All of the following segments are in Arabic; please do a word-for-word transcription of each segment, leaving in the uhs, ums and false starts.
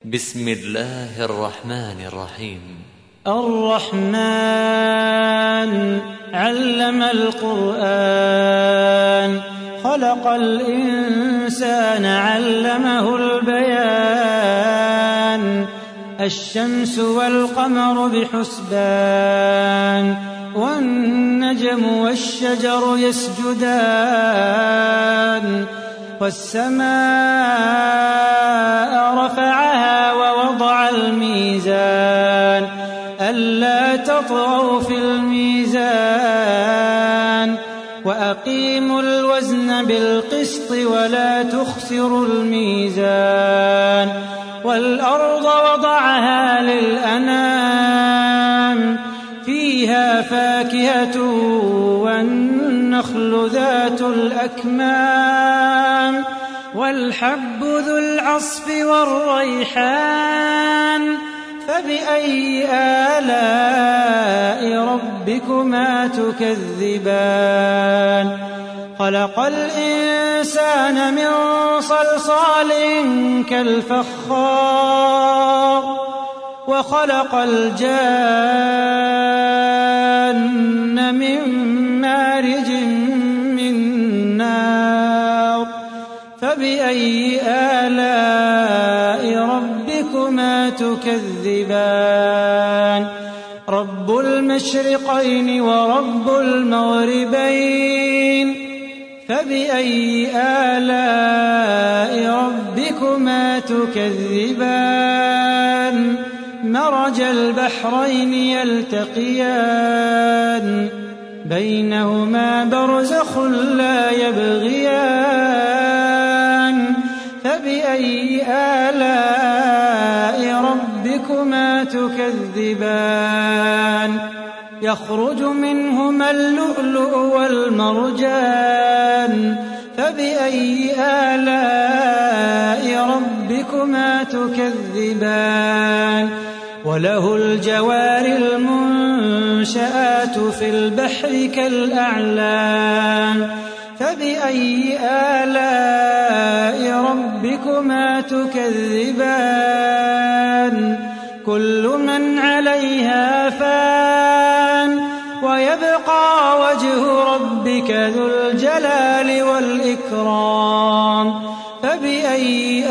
بسم الله الرحمن الرحيم. الرحمن علم القرآن، خلق الإنسان علمه البيان. الشمس والقمر بحسبان، والنجم والشجر يسجدان. والسماء رفعها ووضع الميزان، ألا تطغوا في الميزان. وأقيموا الوزن بالقسط ولا تخسروا الميزان. والأرض وضعها للأنام، فيها فاكهة والنخل ذات الأكمام، والحب ذو العصف والريحان. فبأي آلاء ربكما تكذبان؟ خلق الإنسان من صلصال كالفخار، وخلق الجان من مارج من نار. فبأي آلاء ربكما تكذبان؟ رب المشرقين ورب المغربين، فبأي آلاء ربكما تكذبان؟ مرج البحرين يلتقيان، بينهما برزخ لا يبغيان. فبأي آلاء ربكما تكذبان؟ يخرج منهما اللؤلؤ والمرجان، فبأي آلاء ربكما تكذبان؟ وله الجوار المنشآت في البحر كالأعلام، فبأي آلاء ربكما تكذبان؟ كل من عليها فان، ويبقى وجه ربك ذو الجلال والإكرام. فبأي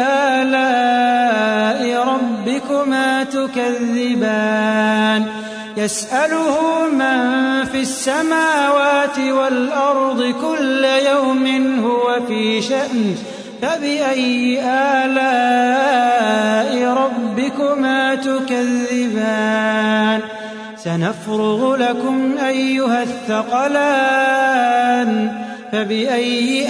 آلاء ربكما تكذبان؟ يسأله من في السماوات والأرض كل يوم هو في شأن. فبأي آلاء ربكما تكذبان؟ سنفرغ لكم أيها الثقلان، فبأي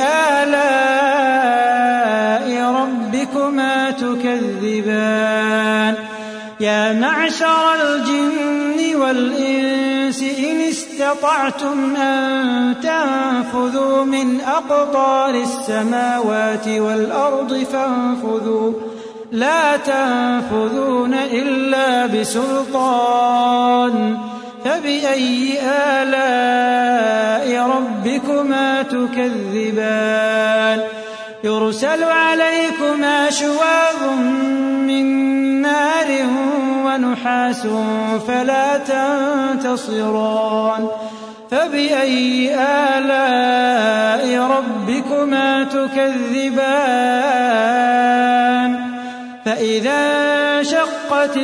آلاء ربكما تكذبان؟ يا معشر الجن والإنس إن استطعتم أن تنفذوا من أقطار السماوات والأرض فانفذوا، لا تنفذون إلا بسلطان. فبأي آلاء ربكما تكذبان؟ يرسل عليكما شواظ من نار ونحاس فلا تنتصران. فبأي آلاء ربكما تكذبان؟ فإذا انشقت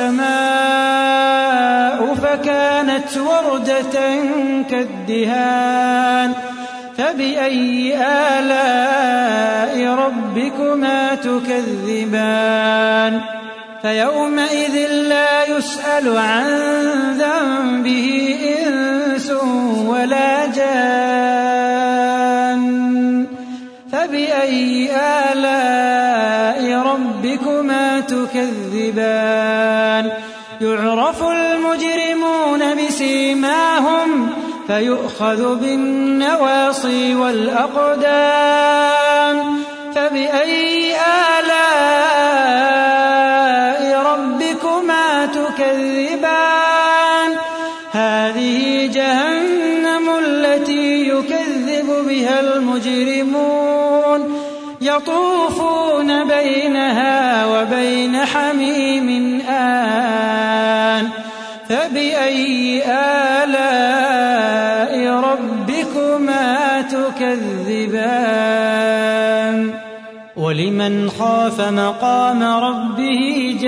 السماء فكانت وردة كالدهان. فبأي آلاء ربكما تكذبان؟ فيومئذ لا يسأل عن ذنبه إنس ولا جان. فبأي آلاء ربكما تكذبان؟ يعرف المجرمون بسيماهم، فيؤخذ بالنواصي والأقدام. فبأي آلاء ربكما تكذبان؟ هذه جهنم التي يكذب بها المجرمون، يطوفون بينها وبين حميم آن فبأي آلاء ربكما تكذبان ولمن خاف مقام ربه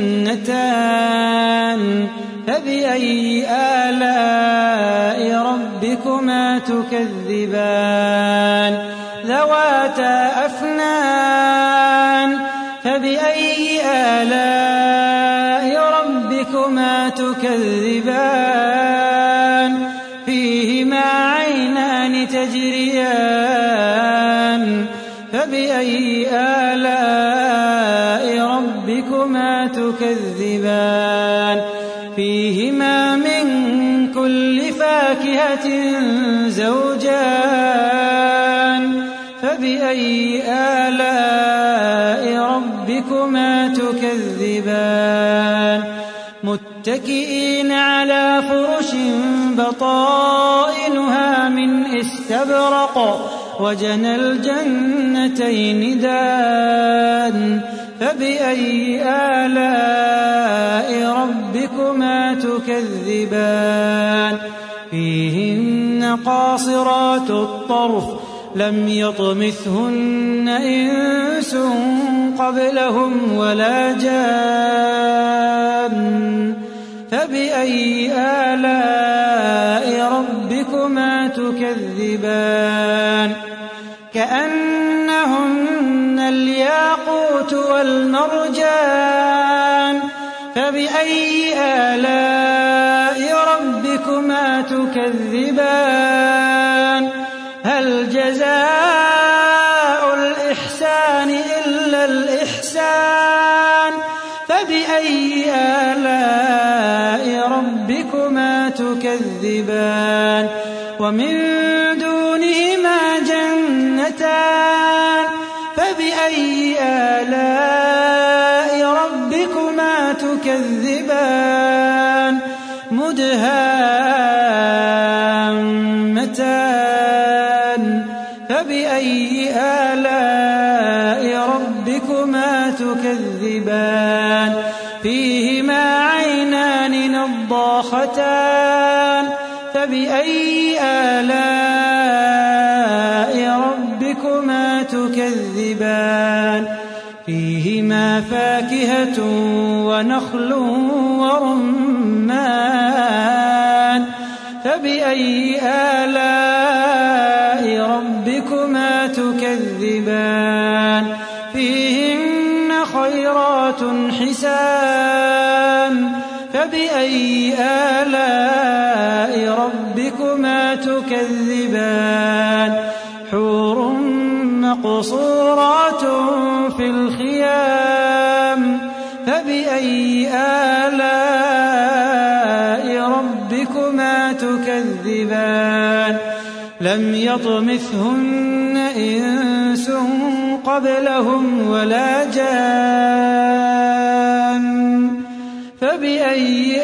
جنتان فبأي آلاء ربكما تكذبان ذواتا أفنان فبأي آلاء ربكما تكذبان فيهما عينان تجريان فبأي آلاء ربكما تكذبان فيهما من كل فاكهة زوجان فبأي آلاء ربكما تكذبان متكئين على فرش بطائنها من استبرق وجنى الجنتين دان فبأي آلاء ربكما تكذبان فيهن قاصرات الطرف لم يطمثهن إنس قبلهم ولا جان فبأي آلاء ربكما تكذبان كأنهن الياقوت والمرجان فبأي آلاء ربكما تكذبان هل جزاء الإحسان إلا الإحسان فبأي آلاء ربكما تكذبان ومن دونهما جنتان فبأي آلاء ربكما تكذبان مدهامتان فبأي آلاء ربكما تكذبان فيهما عينان نضاختان فبأي آلاء ربكما تكذبان فيهما فاكهة ونخل ورمان فبأي آلاء ربكما تكذبان فيهن خيرات حسان فبأي آلاء ربكما تكذبان حور مقصورات في الخيام فبأي آلاء ربكما تكذبان لم يطمثهن إنس قبلهم ولا جان فبأي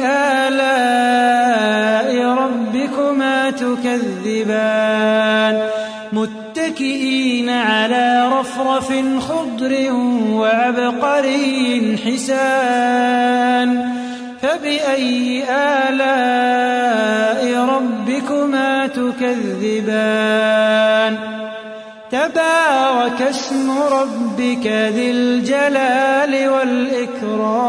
آلاء ربكما تكذبان متكئين على رفرف خضر وعبقري حسان فبأي آلاء ربكما تكذبان تبارك اسم ربك ذي الجلال والإكرام